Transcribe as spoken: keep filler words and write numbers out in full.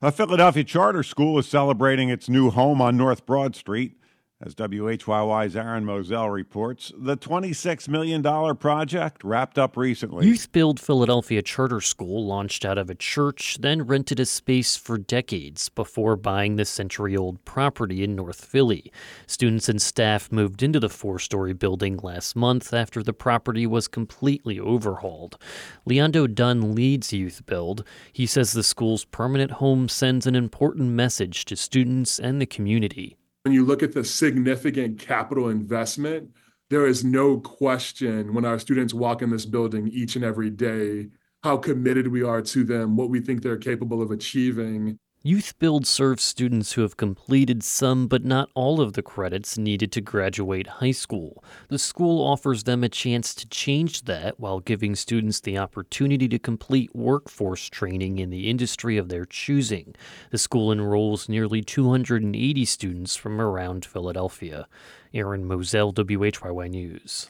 A Philadelphia charter school is celebrating its new home on North Broad Street. As W H Y Y's Aaron Moselle reports, the twenty-six million dollars project wrapped up recently. Youth Build Philadelphia Charter School launched out of a church, then rented a space for decades before buying the century-old property in North Philly. Students and staff moved into the four-story building last month after the property was completely overhauled. Leandro Dunn leads Youth Build. He says the school's permanent home sends an important message to students and the community. When you look at the significant capital investment, there is no question when our students walk in this building each and every day how committed we are to them, what we think they're capable of achieving. Youth Build serves students who have completed some but not all of the credits needed to graduate high school. The school offers them a chance to change that while giving students the opportunity to complete workforce training in the industry of their choosing. The school enrolls nearly two hundred eighty students from around Philadelphia. Aaron Moselle, W H Y Y News.